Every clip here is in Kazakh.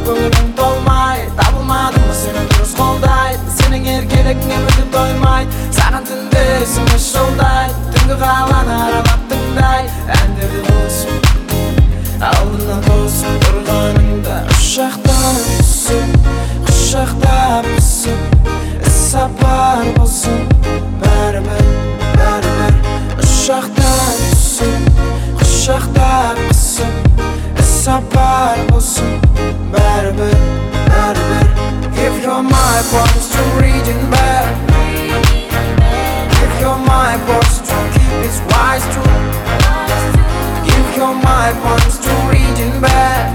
көңілің толмай, табылмадың ба сені дұрыс қолдайды, сенің еркелігіңе мүлде тоймайды. Саған түнде есіме жолдайды, түнгі қаланы аралап тыңдай әндерді қосып, алдына тосып тұрғаныңда ұшақтан түсіп, құшақтап қысып, іссапар болсын бәрібір, бәрібір. Ұшақтан түсіп, құшақтап қысып, іссапар болсын бәрібір, бәрібір. If you're my promise to reaching back, if you're my promise to keep his wise true, if you're my promise to reaching back,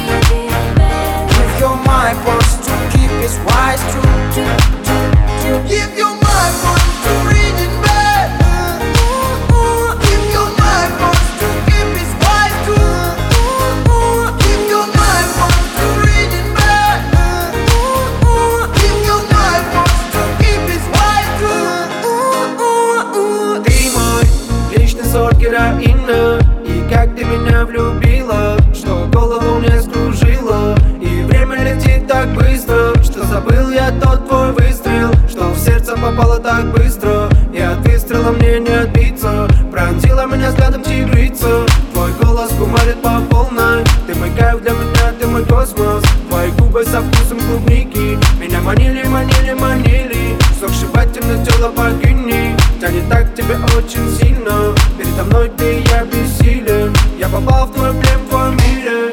if you're my promise to keep his wise true, if you're my promise to reaching back, if you're my promise to keep his wise true, if you're my promise to reaching back, if you're my promise to keep his wise true. Ты мой личный сорт героина, и как ты меня влюбила, что голову мне скружила. И время летит так быстро, что забыл я тот твой выстрел, что в сердце попало так быстро, и от выстрела мне не отбиться. Пронзила меня взглядом тигрица, твой голос кумарит по полной. Ты мой кайф для меня, ты мой космос, твои губы со вкусом клубники меня манили, манили, манили. Сокшибательно тело богини тянет так к тебе очень сильно. Передо мной ты, я бессилен, я попал в твой плен, в твоем мире.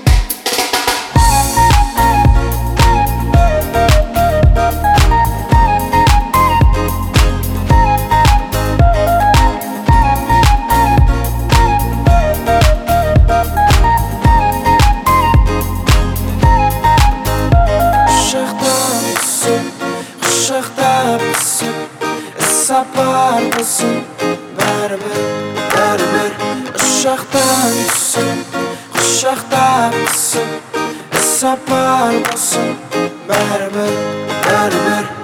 Құшақтап қысып, іссапар болсын бәрібір, бәрібір. Ұшақтан түсіп, құшақтап қысып, іссапар болсын бәрібір, бәрібір.